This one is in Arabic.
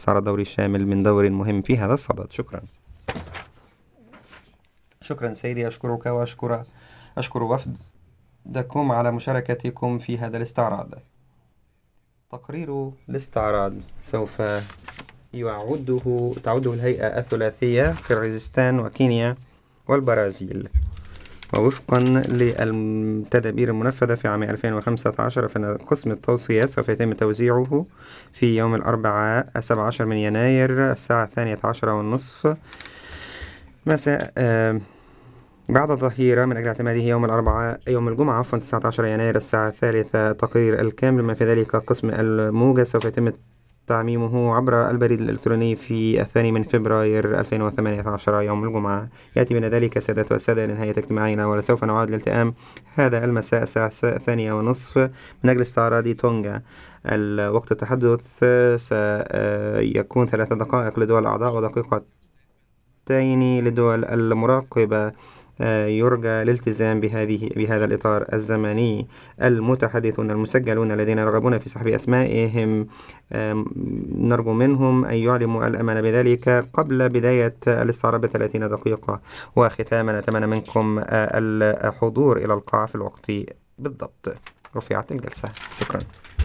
الاستعراض الدوري الشامل من دور مهم في هذا الصدد. شكرا. شكرا سيدي، أشكرك أشكر وفدكم على مشاركتكم في هذا الاستعراض. تقرير الاستعراض سوف تعده الهيئة الثلاثية كيرغيزستان وكينيا والبرازيل، ووفقا للتدابير المنفذة في عام 2015 فإن قسم التوصيات سوف يتم توزيعه في يوم الأربعاء 17 من يناير الساعة 12:30 مساء بعد الظهيرة من أجل اعتماده يوم الجمعة 19 يناير الساعة 3 تقرير الكامل. ما في ذلك قسم الموجة سوف يتم تعميمه عبر البريد الإلكتروني في 2 من فبراير 2018 يوم الجمعة. يأتي من ذلك سادة والسادة لنهاية اجتماعنا، ولسوف نعود للالتئام هذا المساء الساعة 2:30 من أجل استعراض تونغا. الوقت التحدث سيكون 3 دقائق لدول الأعضاء ودقيقتين لدول المراقبة. يرجى الالتزام بهذا الإطار الزمني. المتحدثون المسجلون الذين يرغبون في سحب أسمائهم نرجو منهم أن يعلموا الأمانة بذلك قبل بداية الاستعراض ب30 دقيقة. وختاما أتمنى منكم الحضور إلى القاعة في الوقت بالضبط. رفعت الجلسة. شكرا.